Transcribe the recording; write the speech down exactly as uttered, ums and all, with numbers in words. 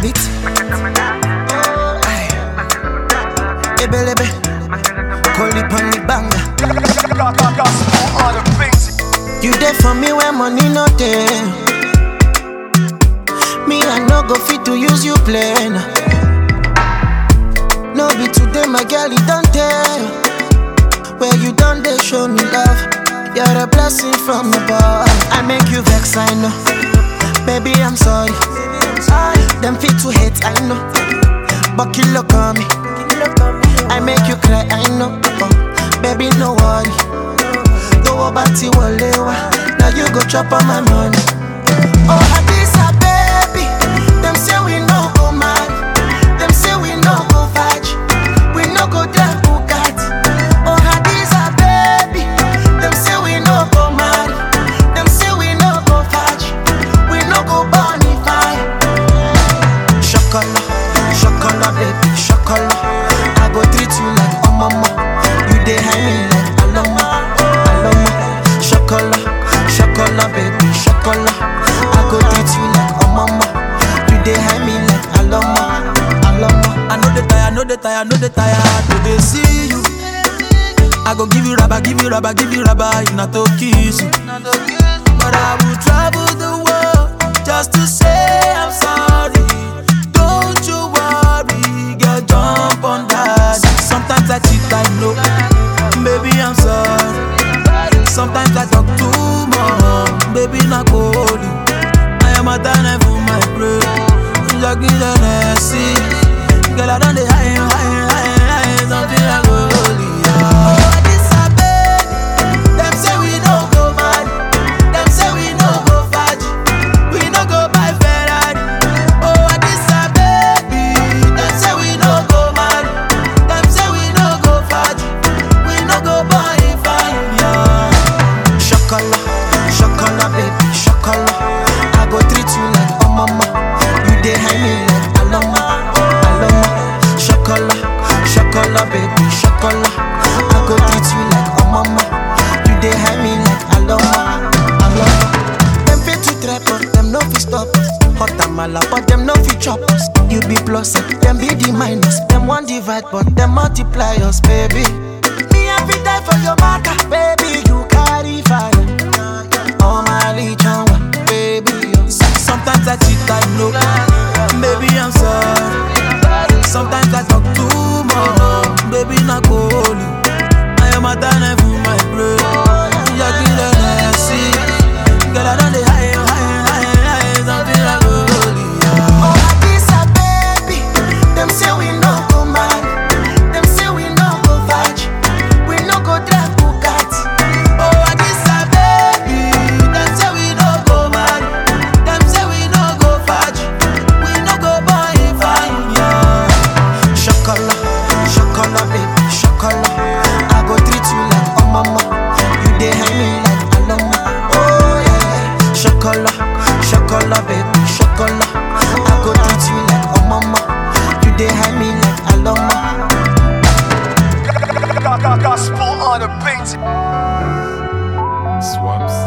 beat. Aye. Ebelebe, call it on the banger. You there for me when money not there. Me I no go fit to use you play. No be today my girl, you don't tell. Where you done they show me love. You're a blessing from above. I make you vex, I know. Baby, I'm sorry. Them fit to hate, I know. But you look on me. I make you cry, I know. Oh, baby, no worry. Go about to Walewa. Now you go chop on my money. Oh, Hadisa, baby. Them say we no go mad. Them say we no go fudge. We no go drive Bugatti. Oh, Hadisa, baby. Them say we no go mad. Them say we no go fudge. We no go bonify. Chocolat, chocolat, baby, chocolat. I go treat you like a mama. You dey hide me like Aloma, Aloma. Chocolat, chocolat, baby, chocolat. I go treat you like a mama. You dey hide me like Aloma, Aloma. I know the tire, I know the tire, I know the tire. To dey see you, I go give you rubber, give you rubber, give you rubber. You not to kiss you, but I will travel the world just to say I'm sorry. Don't you worry, girl, jump on that. Sometimes I cheat, I know, baby, I'm sorry. Sometimes I talk too much, baby, not holy. I am a dime for my brain. Lucky than I see. Girl, I done the high, high, high, high. Something like holy. Oh, this a baby. Them say we no go mad. Them say we no go fudge. We no go buy Ferrari. Oh, this a baby. Them say we no go mad. Them say we no go fudge. We no go buy fire. Chocolat, chocolat, baby, chocolat. I go treat you like a mama. You dey hide me like Aloma, Aloma. Chocolat, chocolat, baby, chocolat. I go treat you like a mama. You dey hide me like Aloma, Aloma. Them fit to trap us, them no fit stop us. Hot amala, but them no fit chop us. You be plus, them be the minus. Them one divide, but them multiply us, baby. Me I fit die for your matter, baby. You carry fire. Oh my legion, baby. Sometimes I cheat, I know, baby, I'm sorry. Sometimes I talk too much, baby, not holy. I am a dime for my brain. You're good and I see. Girl, I done the high, high, high, high. Something like holy. Oh, this a baby. Them say we no go mad. Them say we no go fudge. We no go drive Bugatti. Oh, this a baby. Them say we no go mad. Them say we no go fudge. We no go buy fire. Chocolat, chocolat, baby, chocolat. I go treat you like a mama. You dey hide me like Aloma. Oh yeah. Chocolat, chocolat, baby, chocolat. I go treat you like a mama. You dey hide me like Aloma. Gospel on the beat. Swaps.